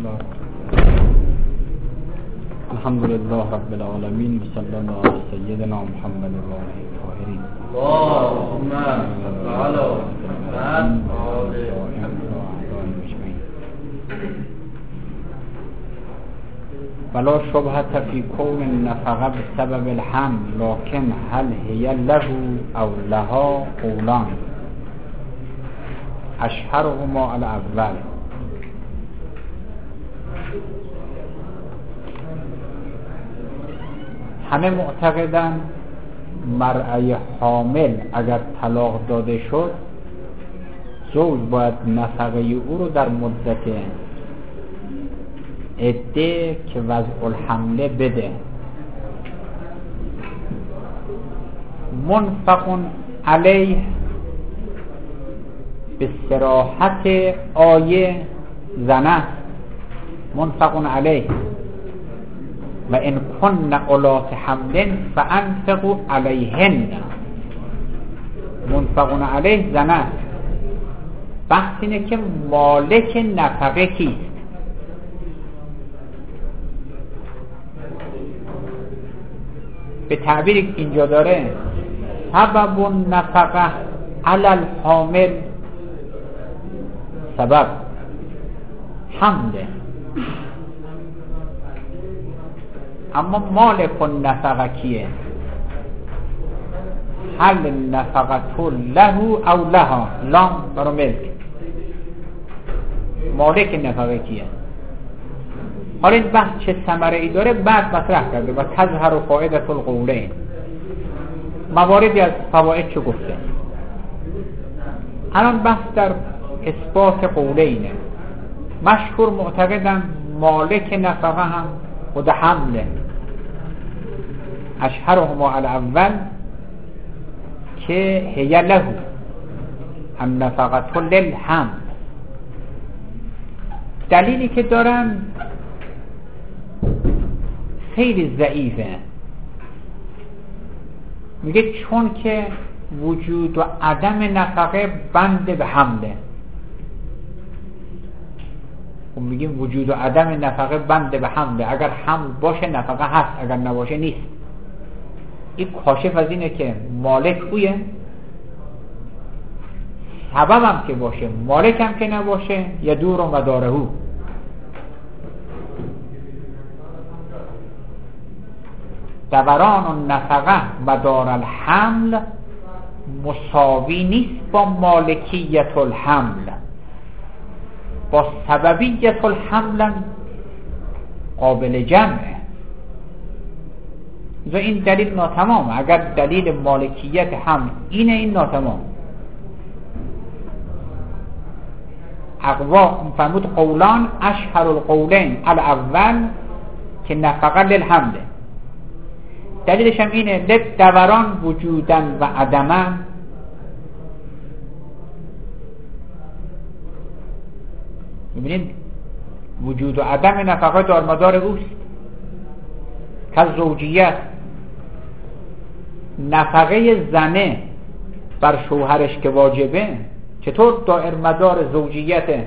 الله. الحمد لله رب العالمين وصلى الله على سيدنا محمد وآله الطاهرين. اللهم صل على محمد وآله أجمعين. ولا شبهة في كون النفقة بسبب الحمل، لكن هل هي له أو لها قولان اشهرهما الاول. همه معتقدن مرأة حامل اگر طلاق داده شد زوج باید نفقه او رو در مدت عده که وضع الحمله بده. منفق علیه به صراحت آیه زنه منفق علیه و ان کن اولات حمل فانفقوا علیهن. منفق علیه زنه. بحث اینه که مالک نفقه کیست؟ به تعبیری اینجا داره سبب النفقه علی الحامل، سبب حمله، اما مالک النفقه کیه؟ هل النفقه له او لها؟ لام برای ملک. مالک نفقه کیه؟ حالا این بحث چه ثمره ای داره بعد مطرح کرده و تظهر فائدة القولین. مواردی از فواید چه گفته؟ الان بحث در اثبات قولینه. مشهور معتقدن مالک نفقه هم خود حمله، اشهرهما الاول که هی له النفقه للحمل. دلیلی که دارن خیلی ضعیفه. میگه چون که وجود و عدم نفقه بند به حمله. خب میگیم وجود و عدم نفقه بند به حمله. اگر حمل باشه نفقه هست، اگر نباشه نیست. این کاشف از اینه که مالک اویه، سبب هم که باشه، مالک هم که نباشه، یا دور و مداره او. دوران و نفقه مدار الحمل مساوی نیست با مالکیت الحمل. با سببیت الحمل قابل جمعه. این دلیل ناتمام. اگر دلیل مالکیت حمل اینه، این ناتمام. اقوا فرمود قولان اشهر القولین الاول که نفقه للحمله. دلیلش هم اینه دوران وجودن و عدمن. میبینید وجود و عدم نفقه دارمدار اوست. که زوجیت نفقه زنه بر شوهرش که واجبه، چطور دائر مدار زوجیته؟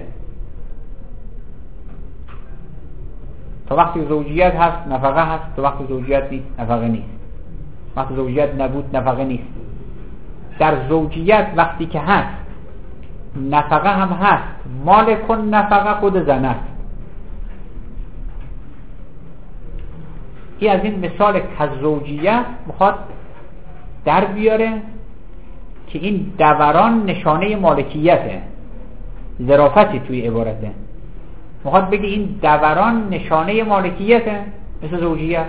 تا وقتی زوجیت هست نفقه هست، تا وقتی زوجیت نیست نفقه نیست. وقتی زوجیت نبود نفقه نیست. در زوجیت وقتی که هست نفقه هم هست. مالک نفقه خود زن است. این از این مثال که زوجیت میخواد در بیاره که این دوران نشانه مالکیته. ظرافتی توی عبارته. میخواد بگه این دوران نشانه مالکیته، مثل زوجیت.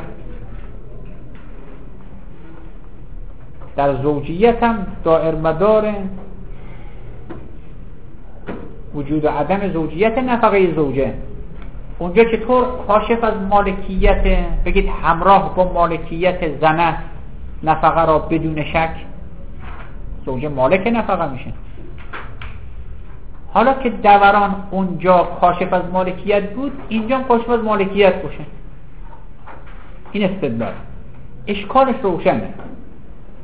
در زوجیت هم دائر مدار وجود و عدم زوجیت نفقه زوجه. اونجا چطور کاشف از مالکیت، بگید همراه با مالکیت زنه نفقه را بدون شک زوجه مالک نفقه میشه. حالا که دوران اونجا کاشف از مالکیت بود، اینجا کاشف از مالکیت باشه. این استدلال اشکالش روشنه.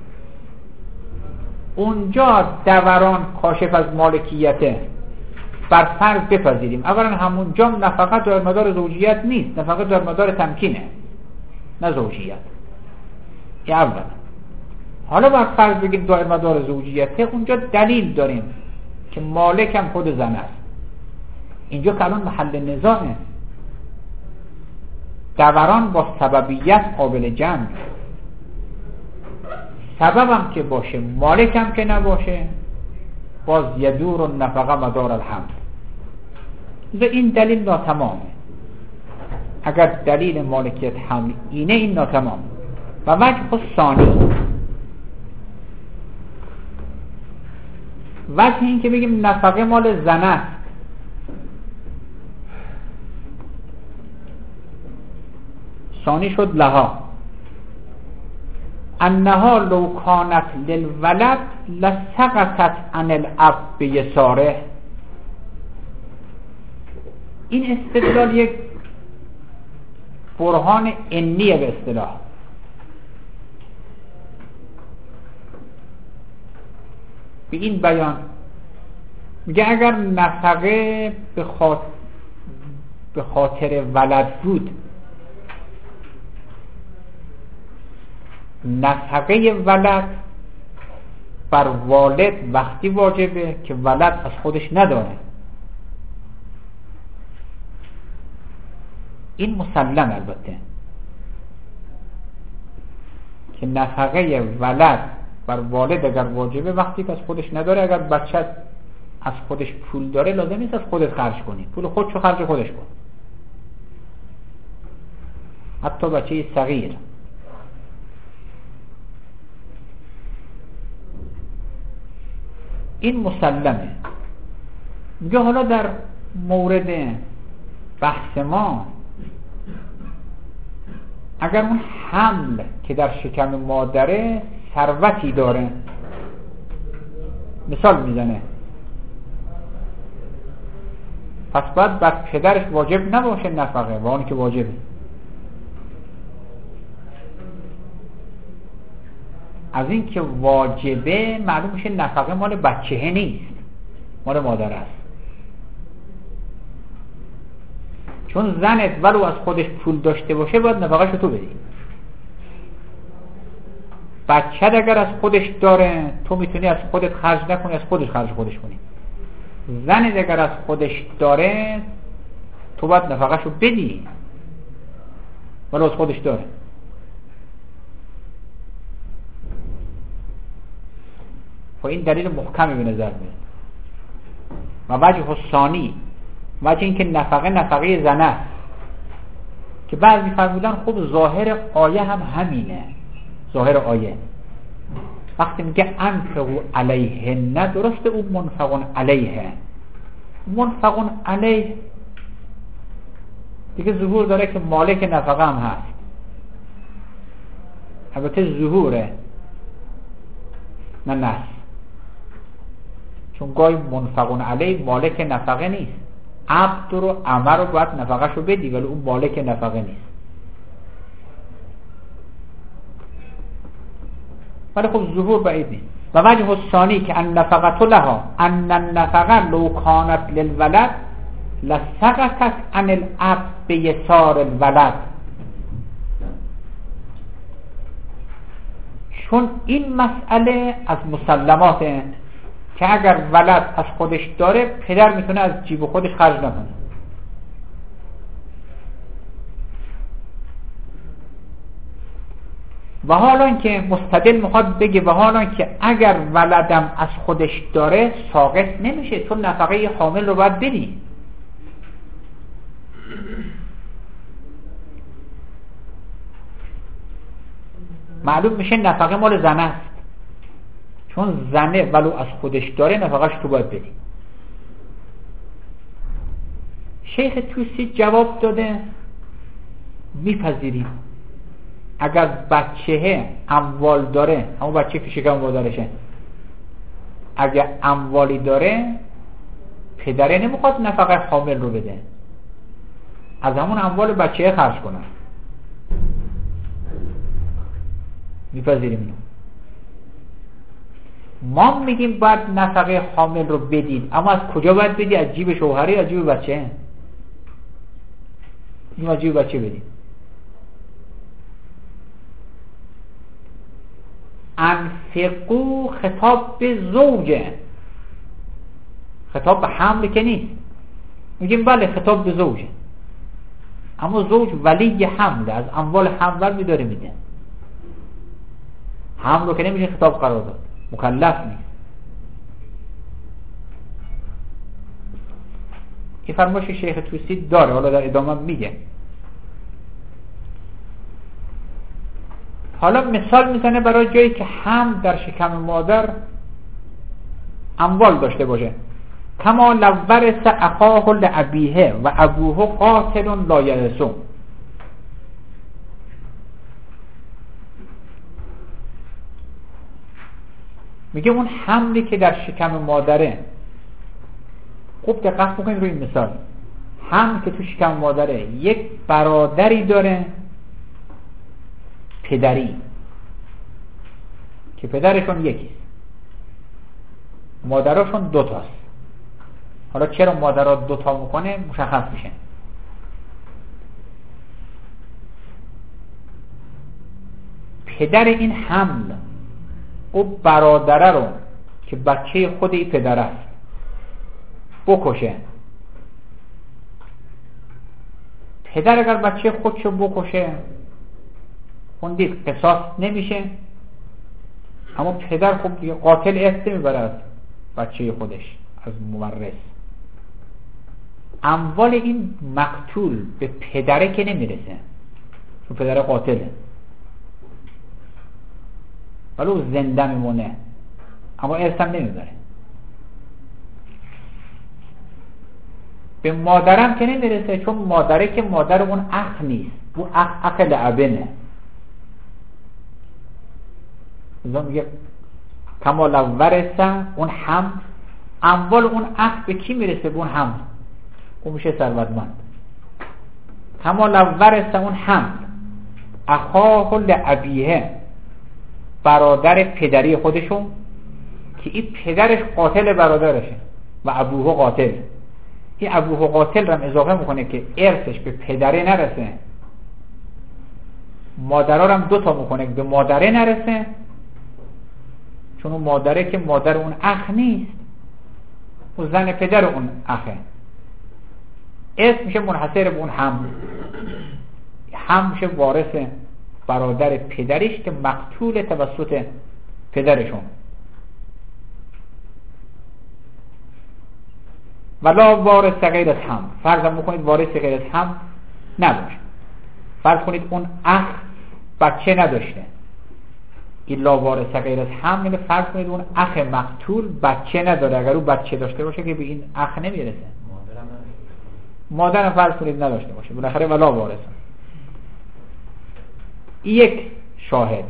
اونجا دوران کاشف از مالکیته، بر فرض بپذیریم اولا همونجا نفقه در مدار زوجیت نیست، نفقه در مدار تمکینه نه زوجیت. این اولا. حالا بر فرض بگیم در مدار زوجیته، اونجا دلیل داریم که مالک هم خود زن است. اینجا که الان محل نزاعه، دوران با سببیت قابل جمع، سببم که باشه مالکم که نباشه، باز یدور و نفقه مدار الحمل. این دلیل ناتمامه. اگر دلیل مالکیت حمل اینه، این ناتمام. و وجه ثانی، وجه این که بگیم نفقه مال زن است، ثانی شد لها انها لو کانت للولد لسقطت عن الاب بیساره. این استدلال یک برهان عنیه به اصطلاح. به این بیان میگه اگر نفقه به خاطر ولد بود، نفقه ولد بر والد وقتی واجبه که ولد از خودش نداره. این مسلم البته که نفقه ولد بر والد اگر واجبه وقتی که از خودش نداره. اگر بچه از خودش پول داره لازم نیست از خودت خرج کنی، پول خودشو خرج خودش کن. حتی بچه صغیر. این مسلمه. میگه حالا در مورد بحث ما اگر اون حمل که در شکم مادره ثروتی داره، مثال میزنه، پس باید بر پدرش واجب نباشه نفقه، و اون که واجبه. از این که واجبه معلوم میشه نفقه مال بچهه نیست، مال مادر است. چون زنت ولو از خودش پول داشته باشه باید نفقهشو تو بدی. بچه اگر از خودش داره تو میتونی از خودت خرج نکنی، از خودش خرج خودش کنی. زنت اگر از خودش داره تو باید نفقهشو بدی ولو از خودش داره. و این دلیل محکمی به نظر میاد. و وجه ثانی، وجه این که نفقه زن است که بعضی فرمودن خب ظاهر آیه هم همینه. ظاهر آیه وقتی میگه انفقوا علیهن، درسته او منفقون علیه، منفقون علیه دیگه ظهور داره که مالک نفقه هم هست. البته ظهوره نه نص، چون گاهی منفقون علیه مالک نفقه نیست. عبد رو عمر رو باید نفقه شو بدی ولی اون مالک نفقه نیست. ولی خب ظهور بعید نیست. و وجه الثانی که ان نفقت لها ان النفقه لو کانت للولد لسقطت عن الاب بیسار الولد. چون این مسئله از مسلماته که اگر ولد از خودش داره پدر میتونه از جیب خودش خرج نکنه. و حالا که مستدل میخواد بگه و حالا که اگر ولدم از خودش داره ساقط نمیشه، چون نفقه حامل رو باید بدی. معلوم میشه نفقه مال زن است، چون زنه ولو از خودش داره نفقهش تو باید بدی. شیخ توسی جواب داده میپذیریم اگر بچه اموال داره، همون بچه که شکم مادرشه، اگر اموالی داره پدره نمیخواد نفقه حامل رو بده، از همون اموال بچه خرج کنه. میپذیریم اینو. ما میگیم باید نفقه حامل رو بدید، اما از کجا باید بدید؟ از جیب شوهری، از جیب بچه؟ میگیم از جیب بچه بدید. انفقو خطاب به زوجه، خطاب به حمل که نیست. میگیم بله خطاب به زوجه، اما زوج ولی حمل، از اموال حمل میداره میده. حمل رو که نمیشه خطاب قرار داد، مکلف نیست. این فرمایش شیخ توسی داره، حالا در ادامه میگه. حالا مثال میزنه برای جایی که هم در شکم مادر اموال داشته باشه. کما لورث اخاه لابیه و ابوه قاتل لا یرثو. میگه اون حملی که در شکم مادره، خوب دقت بکنید روی این مثال. حمل که تو شکم مادره یک برادری داره پدری که پدرشون یکیست، مادرشون دوتاست. حالا چرا مادرها دوتا میکنه مشخص میشه. پدر این حمل او برادره رو که بچه خود این پدر است بکشه. پدر اگر بچه خودشو بکشه خوندید قصاص نمیشه، اما پدر خب دیگه قاتل ارث نمیبره از بچه خودش، از مورث. اموال این مقتول به پدره که نمیرسه چون پدر قاتله، ولی او زنده میمونه اما ارث هم نمیبره. به مادرم که نمیرسه چون مادره که مادر اون اخ نیست، اون اخ لعبنه. ازا میگه کما لو ورثه، اون هم اموال اون اخ به کی میرسه؟ به اون هم، اون میشه ثروتمند. کما لو ورثه، اون هم اخاه لابیه، برادر پدری خودشون که این پدرش قاتل برادرشه و ابوه قاتل. این ابوه قاتل رو اضافه میکنه که ارثش به پدره نرسه، مادرها رو هم دوتا میکنه که به مادره نرسه، چون اون مادره که مادر اون اخ نیست، اون زن پدر اون اخه. ارث میشه منحصر به اون هم میشه وارث برادر پدریش که مقتول توسط پدرشون. ولا وارث غیر از هم، فرض بکنید وارث غیر از هم نباشه. فرض کنید اون اخ بچه نداشته، الا وارث غیر از هم، یعنی فرض کنید اون اخ مقتول بچه نداره. اگر اون بچه داشته باشه که به این اخ نمیرسه، مادر فرض کنید نداشته باشه، بالاخره ولا وارث. یک شاهد.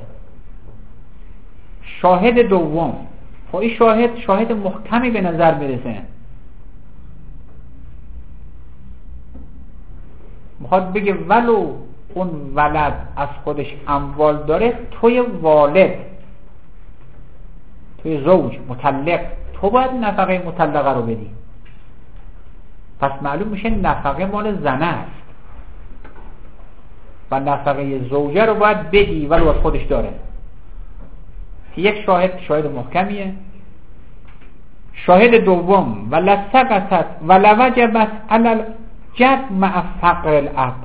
شاهد دوم، خب این شاهد محکمی به نظر میرسه، میخواد بگه ولو اون ولد از خودش اموال داره، توی والد، توی زوج مطلق، تو باید نفقه مطلقه رو بدی. پس معلوم میشه نفقه مال زنه است و نفقه زوجه رو باید بدی ولو از خودش داره. یک شاهد محکمیه. شاهد دوم ولسقطت ولوجبت علی جد مع فقر الاب.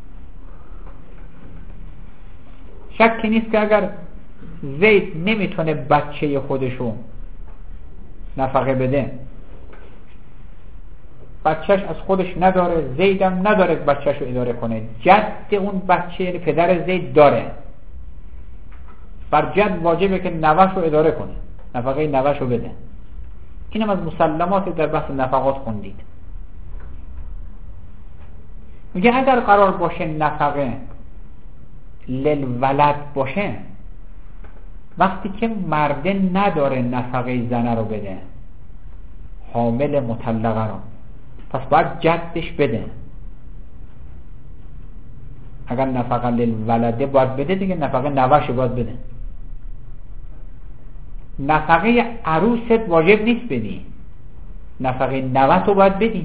شکی نیست که اگر زید نمیتونه بچه خودشو نفقه بده، بچهش از خودش نداره، زیدم نداره بچهشو اداره کنه، جد اون بچه یعنی پدر زید داره، بر جد واجبه که نوهشو اداره کنه، نفقه نوهشو بده. اینم از مسلمات در بحث نفقات خوندید. میگه اگر قرار باشه نفقه للولد باشه، وقتی که مرده نداره نفقه زنه رو بده، حامل مطلقه رو، پس باید جدش بده. اگر نفقه للولده باید بده دیگه، نفقه نوهش باید بده. نفقه عروست واجب نیست بدی، نفقه نوت رو باید بدی.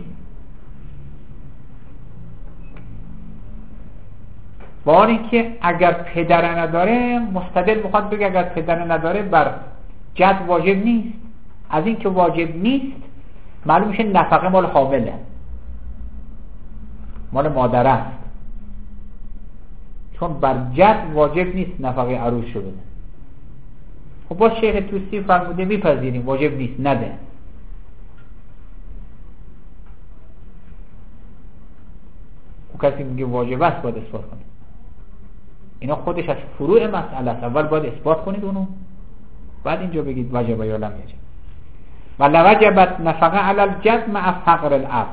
با اینکه اگر پدر نداره، مستدل میخواد بگه اگر پدر نداره بر جد واجب نیست. از این که واجب نیست معلوم میشه نفقه مال حامله، مال مادر است، چون بر جد واجب نیست نفقه عروس شو بده. خب با شیخ توسی فرموده میپذیریم واجب نیست، نده. و کسی میگه واجب است باید اثبات کنید. اینا خودش از فروع مسئله است. اول باید اثبات کنید اونو، بعد اینجا بگید واجب یا لم یجب. و لوجبت نفقه علی الجد مع فقر الاب.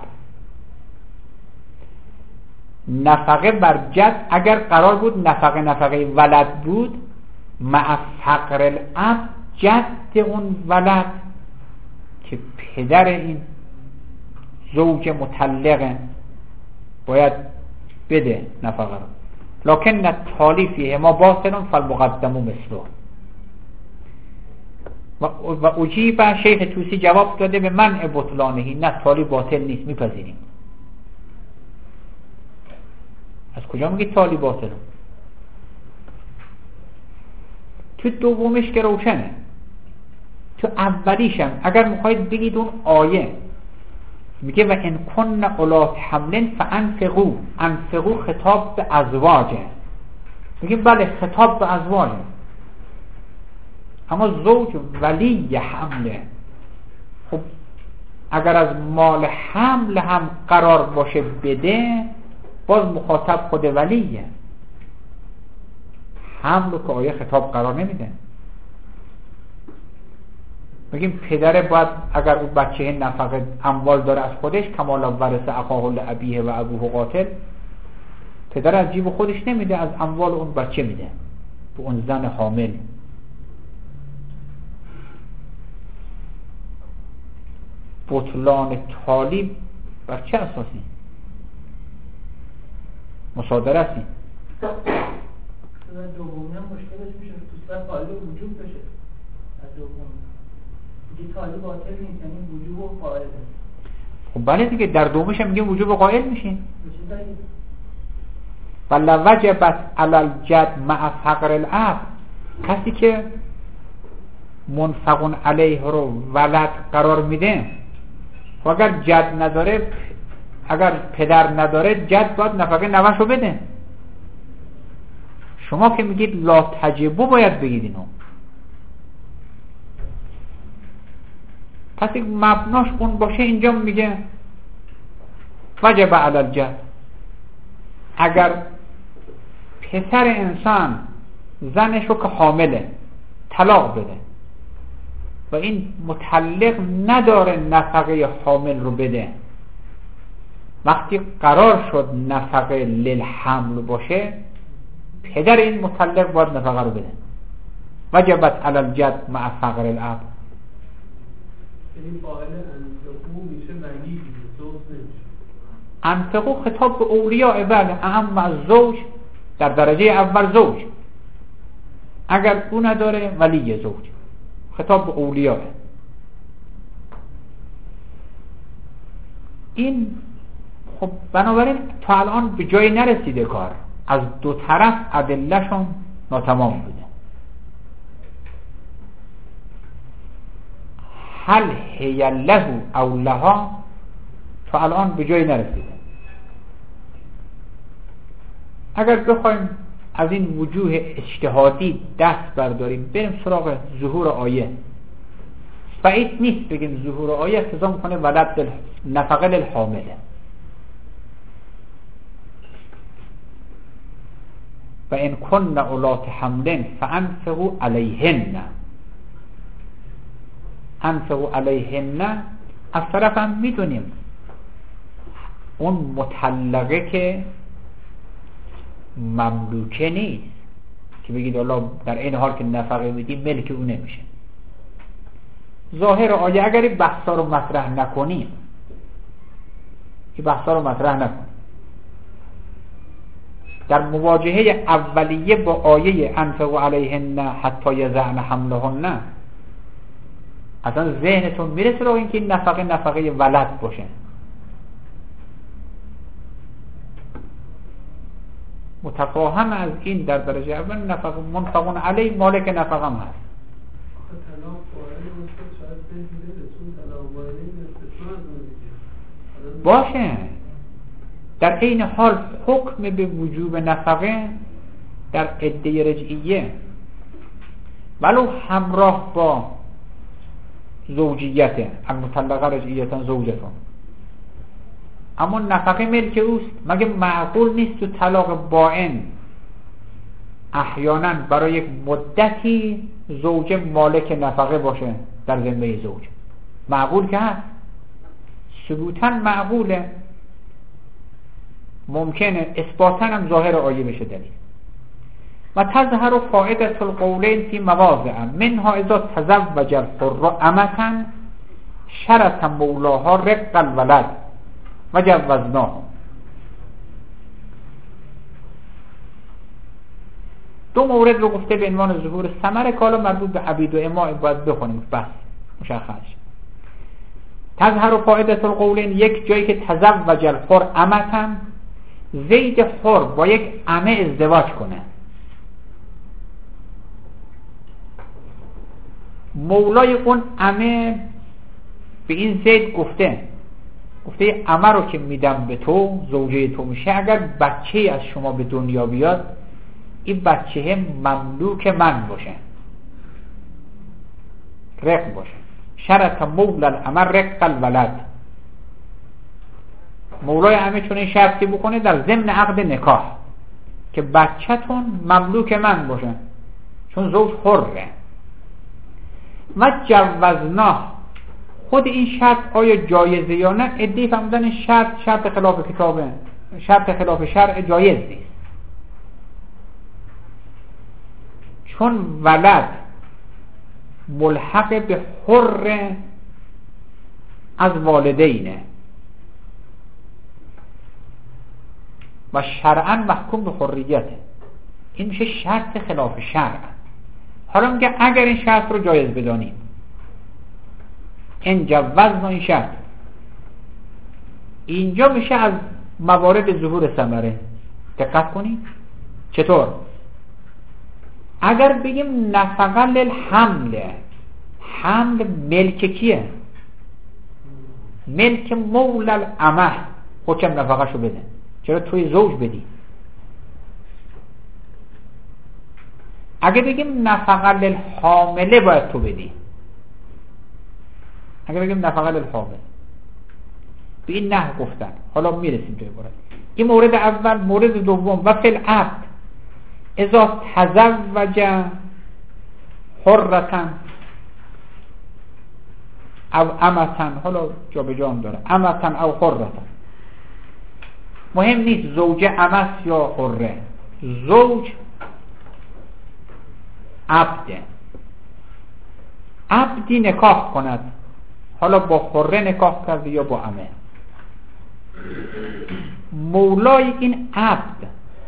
نفقه بر جد اگر قرار بود نفقه ولد بود، مع فقر الاب، جد اون ولد که پدر این زوج مطلقه باید بده نفقه رو. لکن التالی فیه ما باطل فالمقدم مثله. و اجیب شیخ توسی جواب داده به منع بطلانهی، نه تالی باطل نیست، میپذیریم. از کجا میگی تالی باطل؟ تو دومیش که روشنه، تو اولیشم اگر میخواید بگید اون آیه میگه و ان کن اولات حمل فانفقوا، انفقوا خطاب به ازواجه، میگه بله خطاب به ازواجه، اما زوج ولی حمله. خب اگر از مال حمل هم قرار باشه بده، باز مخاطب خود ولیه. حمل رو که آیه خطاب قرار نمیده. میگیم پدر باید اگر اون بچه نفقه اموال داره از خودش، کمالا ورث اخاه لابیه و ابوه قاتل، پدر از جیب خودش نمیده، از اموال اون بچه میده به اون زن حامل. بطلان طالب بر چه اساسی؟ مصادره هستی؟ دومی هم مشکلش میشه تو سر طالب وجوب بشه. از دوم دیگه طالب باطل نیست، یعنی وجوب و قائل. خب بله دیگه، در دومش هم میگه وجوب و قائل میشین. ولا وجبت علی الجد مع فقر الاب. کسی که منفقون علیه رو ولد قرار میده، و اگر جد نداره، اگر پدر نداره، جد باید نفقه نوشو بده. شما که میگید لا تجبو باید بگید اینو. پس یک مبناش اون باشه، اینجا میگه وجب علی الجد. اگر پسر انسان زنشو که حامله طلاق بده و این مطلق نداره نفقه حامل رو بده، وقتی قرار شد نفقه للحمل باشه، پدر این مطلق باید نفقه رو بده. وجبت علی الجد مع فقر الاب. یعنی فاعل انفقو میشه ولی زوج نمیشه. انفقو خطاب به اولیاء، بله، اهم از زوج، در درجه اول زوج، اگر او نداره ولی زوج، خطاب به اولیاء. این خب بنابراین تا الان به جایی نرسیده کار، از دو طرف ادله‌شون ناتمام بوده. هل هی له او لها تا الان به جایی نرسیده. اگر بخوایم از این وجوه اجتهادی دست برداریم بریم سراغ ظهور آیه، بعید نیست بگیم ظهور آیه اقتضا میکنه ولد نفقه للحامله. و ان کن اولات حمل فانفقوا علیهن. انفقوا علیهن از طرف هم میدونیم اون مطلقه که مملوکه نیست که بگید الله در این حال که نفقه میدی ملک اون نمیشه. ظاهر آیه اگر این بحثا رو مطرح نکنیم، در مواجهه اولیه با آیه انفقوا علیهن حتی یضعن حملهن، اصلا ذهنتون میره سراغ این که این نفقه ولد باشه. متفاهم از این در درجه اول نفقه منفقون علی مالک نفقه هم هست. باشه در این حال حکم به وجوب نفقه در عده رجعیه ولو همراه با زوجیته، المطلقه رجعیتن زوجتون، اما نفقه ملک اوست. مگه معقول نیست تو طلاق بائن احیانا برای یک مدتی زوجه مالک نفقه باشه در ذمه زوج؟ معقول که هست، ثبوتاً معقوله، ممکنه اثباتاً هم ظاهر آیه بشه دلیل. و تظهر فائدة القولین فی مواضع منها اذا تزوج الحر امة شرط مولاها رق الولد و جوزناه. دو مورد رو گفته به عنوان ظهور ثمره که حالا مربوط به عبید و اماء باید بخونیم، بس مشخص. تظهر فائدة القولین، یک جایی که تزوج الحر امة، زید حر با یک امه ازدواج کنه، مولای اون امه به این زید گفته امه رو که میدم به تو، زوجه تو میشه، اگر بچه از شما به دنیا بیاد این بچه مملوک من باشه، رق باشه. شرط مولا الامه رق الولد، مولای امه چون این شرطی بکنه در ضمن عقد نکاح که بچه‌تون مملوک من باشه چون زوج حره. و جوزناه، خود این شرط آیا جایزه یا نه؟ ادعی فهمیدن شرط خلاف کتابه، شرط خلاف شرع جایز نیست، چون ولد ملحق به حر از والدینه و شرعاً محکوم به حریته. این میشه شرط خلاف شرع. حالا میگه اگر این شرط رو جایز بدانیم، این جوزنا این شرط، اینجا میشه از موارد ظهور ثمره. دقت کنید چطور؟ اگر بگیم نفقه للحمل، حمل ملک کیه؟ ملک مولا الامه، خودشم نفقه شو بده، چرا توی زوج بدی؟ اگه بگیم نفقه للحامله باید تو بدی. اگه بگیم نفقه للحامل، به این نه گفتن. حالا میرسیم توی عبارت. این مورد اول. مورد دوم، و فی العبد اذا تزوج حرة او امة، حالا جا به جا هم داره، امة او حرة، مهم نیست زوجه امه یا حره، زوج عبدی نکاح کند، حالا با حره نکاح کرده یا با امه، مولای این عبد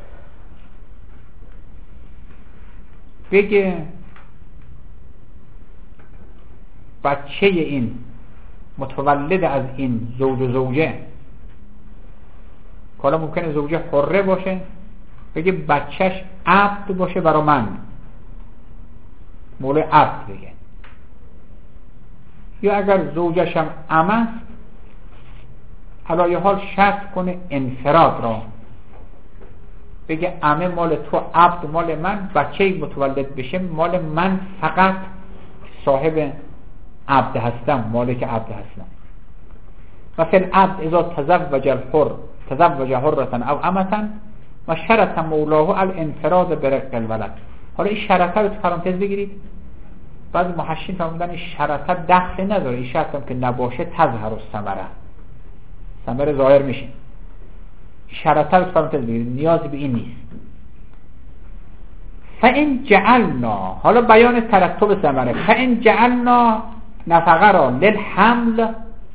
بگه بچه این متولد از این زوج و زوجه، حالا ممکنه زوجه حره باشه، بگه بچهش عبد باشه برا من، مولای عبد بگه. یا اگر زوجش هم امه است، علایه حال شرط کنه انفراد را، بگه امه مال تو، عبد مال من، بچه متولد بشه مال من فقط، صاحب عبد هستم، مالک عبد هستم. و فی العبد اذا تزوج الحر تزوج حرة او امة و شرط مولاه الانفراد برق الولد. حالا این شرطه رو تو پرانتز بگیرید. بعضی محشین فرمودن این شرطه دخل نداره، این شرط هم که نباشه تظهر الثمره، ثمره ظاهر میشه. شرطه رو تو پرانتز بگیرید، نیازی به این نیست. فإن جعلنا، حالا بیان ترتب ثمره، فإن جعلنا نفقه را للحمل،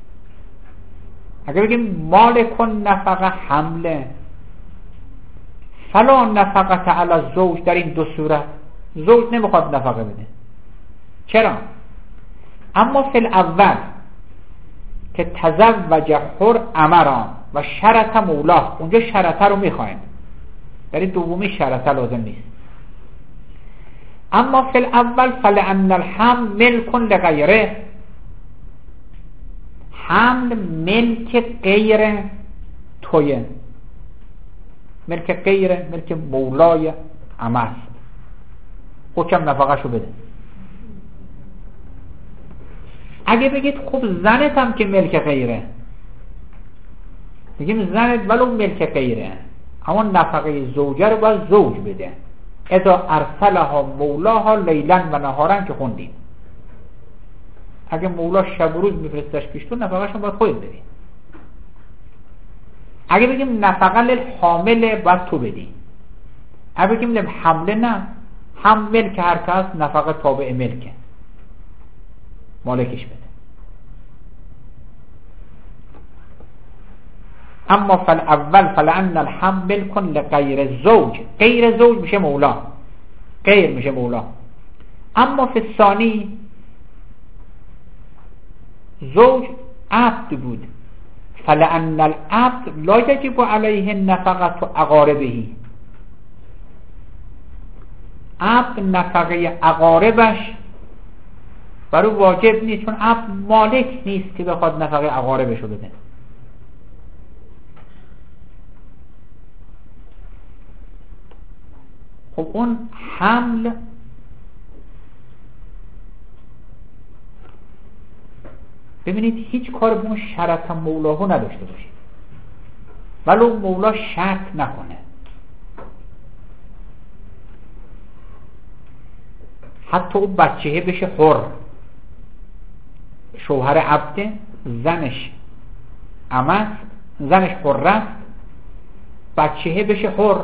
اگر بگیم مال کن نفقه حمله، فلا نفقه علی الزوج، در این دو صورت زوج نمیخواد نفقه بده. چرا؟ اما فی الاول که تزوج حر امران و شرط مولاه، اونجا شرطه رو میخوایم، ولی دومی شرطه لازم نیست. اما فی الاول فلان الحمل ملک لغیره، حمل ملک غیر تویه، ملک غیره، ملک مولای عمست، حکم نفقه شو بده. اگه بگید خب زنت هم که ملک غیره، بگیم زنت ولو ملک غیره، اما نفقه زوجه رو باید زوج بده. اذا ارسلها مولاها لیلا و نهارا که خوندیم، اگه مولا شب و روز میفرستش پیش تو، نفقه شو باید خودت بدی. اگه بگیم نفقه للحامل باید تو بدی. اگه بگیم للحمله نه، هم ملک هر کس، نفقه تابع ملکه، مالکش بده. اما فالاول فلان الحمل کن لغیر زوج، غیر زوج میشه مولا، غیر میشه مولا. اما فی الثانی زوج عبد بود، فلان العبد لا یجب علیه نفقه اقاربه، عبد نفقه اقاربش برای واجب نیست، چون عبد مالک نیست که بخواد نفقه اقاربش رو بده. خب اون حمل ببینید هیچ کار به اون شرط مولاهو نداشته باشید، ولو مولا شرط نکنه. حتی اون بچهه بشه حر، شوهر عبده، زنش عمست، زنش حر است، بچهه بشه حر.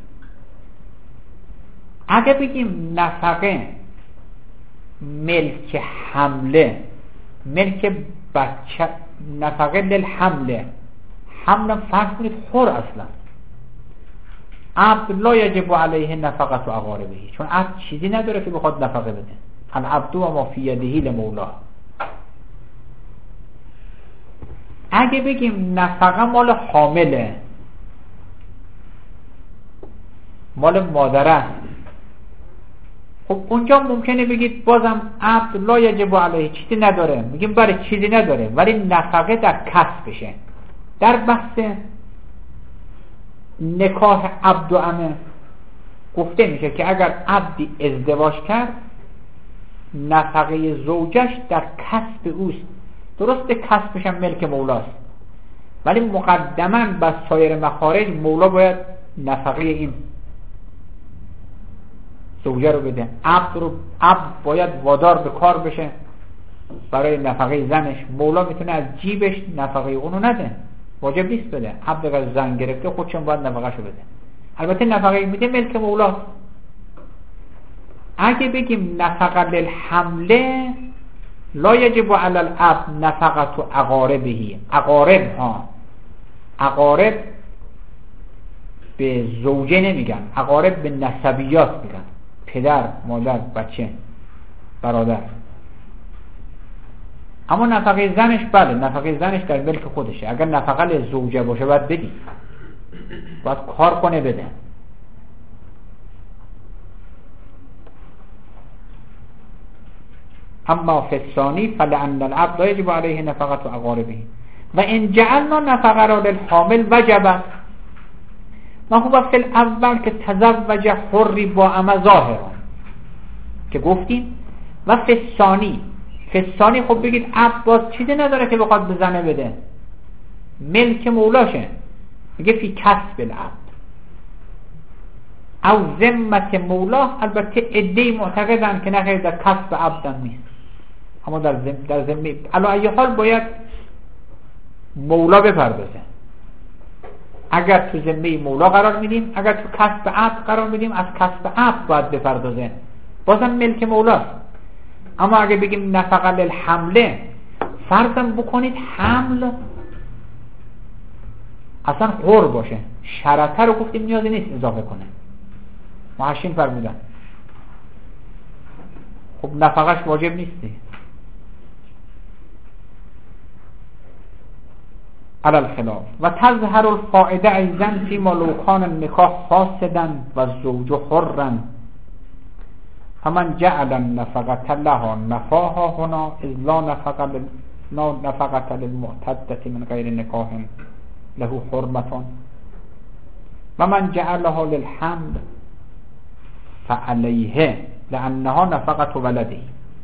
اگه بگیم نفقه ملک حمله، ملک بچه، نفقه للحمله، حمله فرض کنید حر اصلا، عبد لا یجب علیه نفقه و اقاربه، چون عبد چیزی نداره که بخواد نفقه بده. العبد و ما فی یده لمولا. اگه بگیم نفقه مال حامله، مال مادره، خب اونجا ممکنه بگید بازم عبد لا یجب علیه، چیزی نداره، میگیم برای چیزی نداره، ولی نفقه در کسبشه. در بحث نکاح عبد و امه گفته میشه که اگر عبدی ازدواج کرد، نفقه زوجش در کسب اوست. درسته کسبش هم ملک مولاست، ولی مقدما بر سایر مخارج مولا باید نفقه این زوجه رو بده. عبد باید وادار به کار بشه برای نفقه زنش، مولا میتونه از جیبش نفقه اونو نده، واجب نیست بده. عبد اگر زن گرفته خودشون باید نفقه شو بده، البته نفقه میده ملک مولاست. اگه بگیم نفقه للحمله لا یجب علی العبد نفقه اقاربه، اقارب ها، اقارب به زوجه نمیگن، اقارب به نسبیات میگن، پدر، مادر، بچه، برادر. اما نفقه زنش بله، نفقه زنش در ملک خودشه. اگر نفقه لزوجه باشه باید بدی، باید کار کنه بده. اما فی الثانی فلان العبد لا یجب علیه نفقه اقاربه و ان جعلنا نفقه را للحامل وجب ما هو فی الاول که تزوج حری با اما ظاهرا که گفتیم. و فی الثانی خب بگید عبد باز چیزی نداره که بخواد به زنه بده، ملک مولاشه، میگه فی کسب العبد او ذمت مولا. البته عده‌ای معتقدن که نه، در کسب عبد نیست، اما در ذمه علی ای حال باید مولا بپردازه. اگر تو ذمه مولا قرار میدیم، اگر تو کسب عبد قرار میدیم، از کسب عبد باید بپردازه، بازم ملک مولاست. اما اگه بگیم نفقه للحمله، فرضاً بکنید حمل اصلا حر باشه، شرطه رو گفتیم نیازی نیست اضافه کنه، محشین فرمودن، خب نفقهش واجب نیستی. على الخلاف و تظهر الفائده ایضا فيما لو كان النکاح فاسدا و الزوج حرا فمن جعل النفقة لها نفاها هنا اذ لا نفقة للمعتدة من غير نکاح له حرمة و من جعلها للحمل فعليه لأنها نفقة ولده.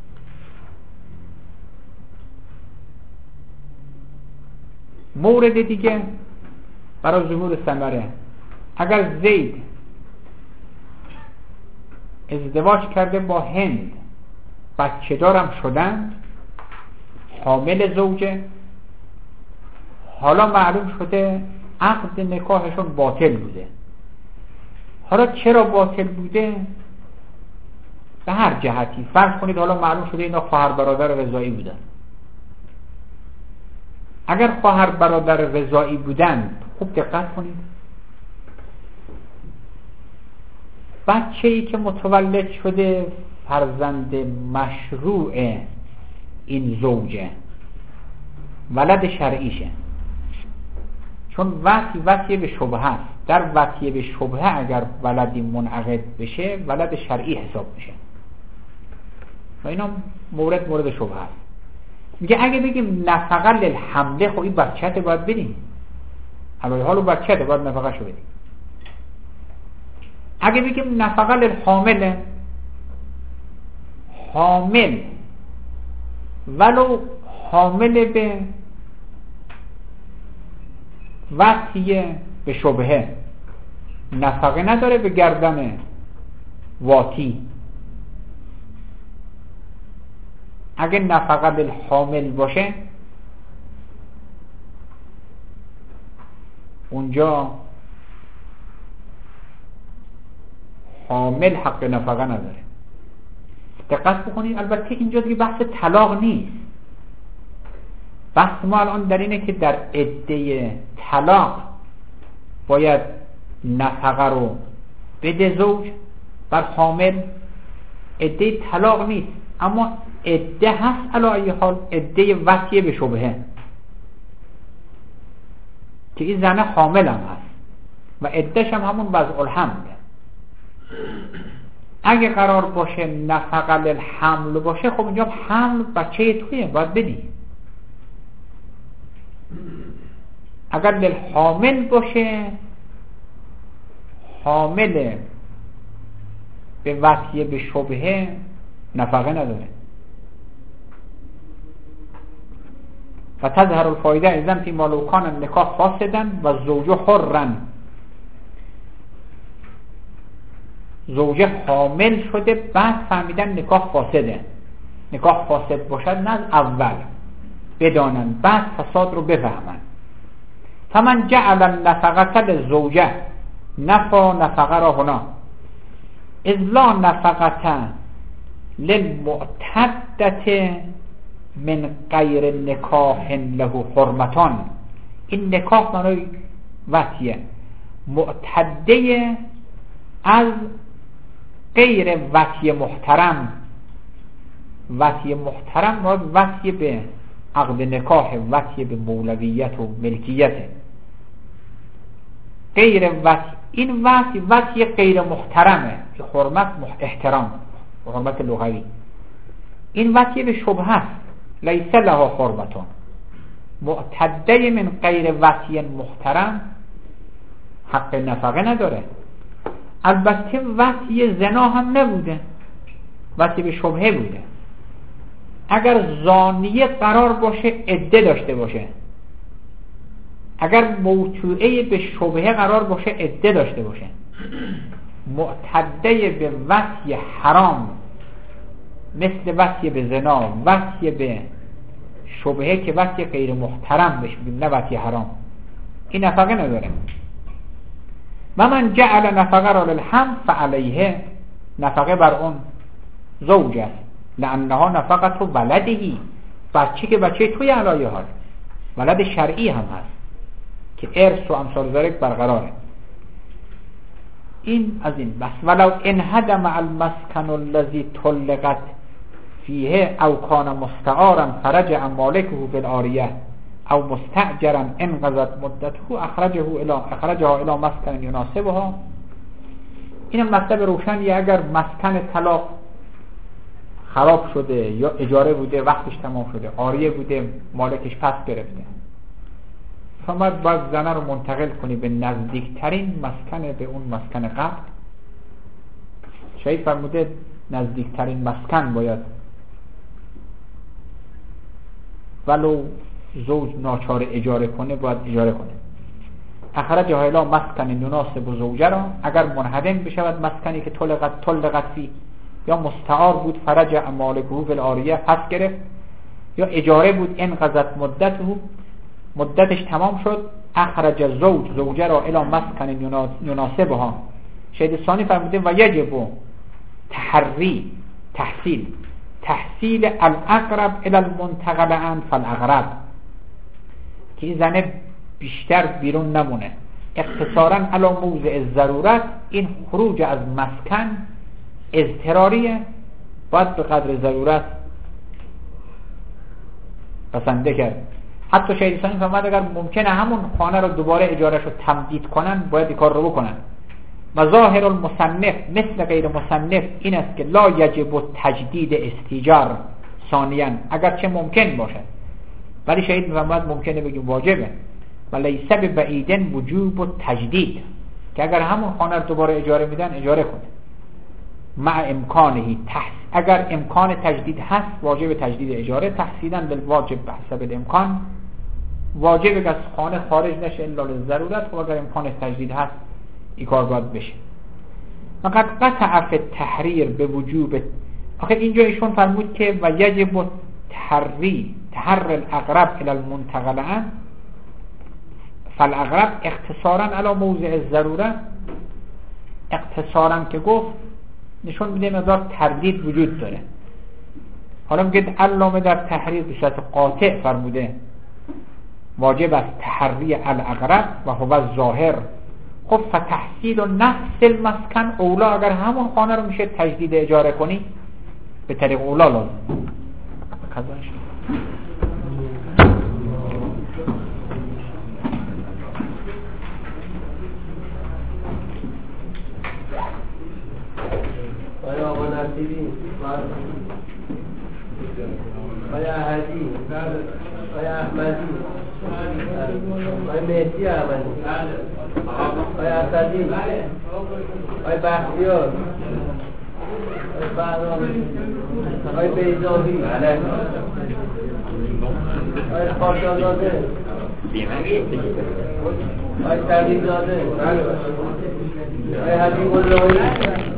مورد دیگه برای ظهور ثمره، اگر زید ازدواج کرده با هند، بچه دارم شدن، حامل زوجه، حالا معلوم شده عقد نکاحشون باطل بوده. حالا چرا باطل بوده؟ به هر جهتی. فرض کنید حالا معلوم شده اینا خواهر برادر رضایی بودن. اگر خواهر برادر رضایی بودن، خوب دقت کنید، بچه‌ای که متولد شده فرزند مشروع این زوجه، ولد شرعیشه، چون وصیه به شبهه است. در وصیه به شبهه اگر ولدی منعقد بشه ولد شرعی حساب میشه و اینا مورد شبهه است. میگه اگه بگیم نفقه للحمله، خب این بچه‌ت باید بدیم، حالا حالو بچه‌ت باید نفقه شو بدیم. اگه بگیم نفقه للحامله، حامل ولو حامل به وصیه به شبهه نفقه نداره به گردن واتی. اگه نفقه للحامل باشه اونجا حامل حق نفقه نداره. دقت بکنید، البته اینجا دیگه بحث طلاق نیست. بحث ما الان در اینه که در عده طلاق باید نفقه رو بده زوج بر حامل. عده طلاق نیست، اما عده هست علی ای حال، عده وصیه به شبهه که این زنه حامل هم هست و عدهش هم همون وضع الحمله. اگه قرار باشه نفقه للحمل باشه، خب اینجا حمل بچه تویه، باید بدی. اگر للحامل باشه، حامل به وصیه به شبهه نفقه نداره. و تظهر الفایده اذن فی ما لو کان النکاح فاسدا و زوج حرا، زوجه حامل شده بعد فهمیدن نکاح فاسده. نکاح فاسد باشد نه اول بدانن بعد فساد رو بفهمن. فمن جعل النفقه للزوجه نفا نفقه را هنا اذ لا نفقه للمعتدة من غیر نکاح له حرمتان. این نکاح معنی وصیه، معتده از غیر وصیه محترم. وصیه محترم را وصیه به عقد نکاح، وصیه به مولویت و ملکیت. غیر وصیه، این وصیه غیر محترمه که حرمت احترام، حرمت لغوی. این وصیه به شبهه است، لیس لها حرمتون. معتده من غیر وصیه محترم حق نفقه نداره. البته وصیه زنا هم نبوده، وصیه به شبهه بوده. اگر زانیه قرار باشه عده داشته باشه، اگر موضوعه به شبهه قرار باشه عده داشته باشه، معتده به وصیه حرام مثل وصیه به زنا، وصیه به شبهه که وصیه غیر محترم بشه، نه وصیه حرام، این نفقه نداره. و من جعل نفقه را للحمل فعلیه، نفقه بر اون زوج است، لانها نفقه ولدهی، بچه که بچه توی علایه ها، ولد شرعی هم هست که ارث و امثال ذلک برقراره. این از این بس. ولو انهدم المسکن الذی طلقت فیه او کان مستعارا فرجع مالکه بالعاریه او مستأجرا انقضت مدته اخرجها الى مسکن یناسبها. این مطلب روشنیه. اگر مسکن طلاق خراب شده یا اجاره بوده وقتش تمام شده، عاریه بوده مالکش پس گرفته، شما باید زنه رو منتقل کنی به نزدیکترین مسکن، به اون مسکن قبل. شاید فرموده نزدیکترین مسکن باید، ولو زوج ناچار اجاره کنه باید اجاره کنه. اخرجها الی مسکن یناسب زوجه را، اگر منهدم بشود مسکنی که طلقت فی، یا مستعار بود فرجع مالکه فی العاریه پس گرفت، یا اجاره بود انقضت مدته مدتش تمام شد، اخرج زوجه را الی مسکن یناسبها. شهید ثانی فرموده و یجب تحصیل الاقرب الی المنتقل عنه فالاقرب، که این زنه بیشتر بیرون نمونه. اختصارا علی موضع ضرورت، این خروج از مسکن اضطراریه، باید به قدر ضرورت بسنده کرد. حتی شهید ثانی فرمود اگر ممکنه همون خانه رو دوباره اجارهش رو تمدید کنن باید این کار رو بکنن. مظاهر المصنف مثل غیر مصنف این است که لا یجب تجدید استیجار ثانیاً، اگرچه ممکن باشد، ولی شهید میفرماید ممکنه بگیم واجبه. ولیس ببعیدن وجوب و تجدید، که اگر همون خانه رو دوباره اجاره میدن اجاره کنه. مع امکانه اگر امکان تجدید هست واجب تجدید اجاره. تحصیلا بالواجب بحسب الامکان، واجب که از خانه خارج نشه الا للضرورت، و اگر امکان تجدید هست این کار باید بشه. فقط قطع فی التحریر به وجوب. آخه اینجا ایشون فرمود که و یجب تحر الاقرب الى المنتقل عنه فالاقرب اختصارا علی موضع الضروره. اختصارا که گفت نشون میده مقدار تردید وجود داره. حالا میگه علامه در تحریر به صورت قاطع فرموده واجب است تحری الاقرب و هو الظاهر. خب فتحصیل و نفس المسکن اولا، اگر همون خانه رو میشه تجدید اجاره کنی به طریق اولا لازم. آیا آقا نصیری آیا احدی آیا احمدی آیا مهدی احمدی آیا اسدی آیا بختیار آیا بهرامی آیا بیضاوی آیا خاشازاده آیا تقییزاده آیا حبیب اللهی